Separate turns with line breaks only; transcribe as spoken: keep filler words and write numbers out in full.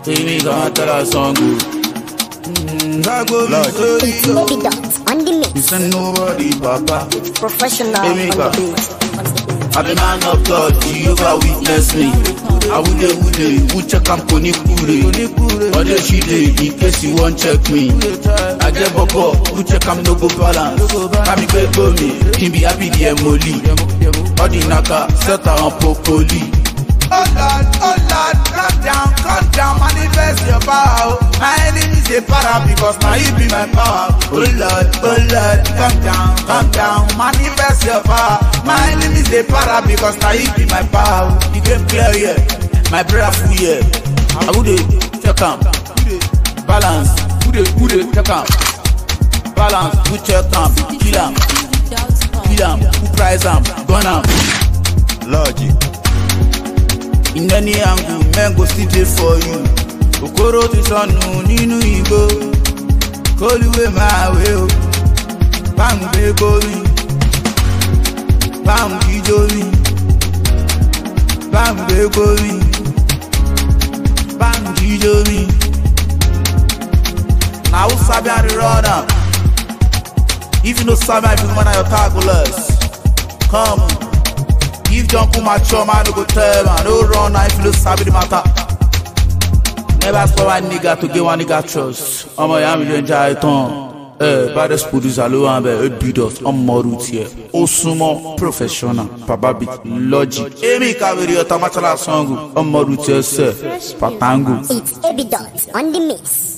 Amy gonna tell her song good.
It's Baby Dot on the mix.
You send nobody, Papa.
Professional on
Amy
the
Gonna.
beat.
I'm a man of God, Jehovah witness me. I would do, would do, would check and pony kure. Or the she day, in case you won't check me. I get boko, would check and no go balance. I'm a great me, can be happy the emoli. Or the naka, set her on popoli.
Oh Lord, oh Lord, calm down, calm down, manifest your power. My enemies they para because now you be my power. Oh Lord, oh Lord, calm down, calm down, manifest your power. My enemies they para because now you be my power.
You get clear here, my brother full here. I would check am, balance, would check am, balance, would check am, kill am, kill am, who price am, gun am.
Logic.
In any angle, men go still dey for you. Okoro ti sọnù nínú igbó. Kólúwé máa wé o. Báńkì gbé górí. Báńkì jórí. Báńkì gbé górí. Báńkì jórí. Na who sabi how to run am? If you no sabi how to run your calculus, come. If jump on my chum, I no go tell man. No run now if you don't sabi the matter. Never ask for one nigga to get one nigga trust. I'm a yam you enjoy it on. Eh, baddest producer, low and a beat us. I'm more root here. Osumo professional. Papa beat logic. Amy Kaveri, your tamatala song. I'm more root here, sir. Patango.
It's Baby Dot on the mix.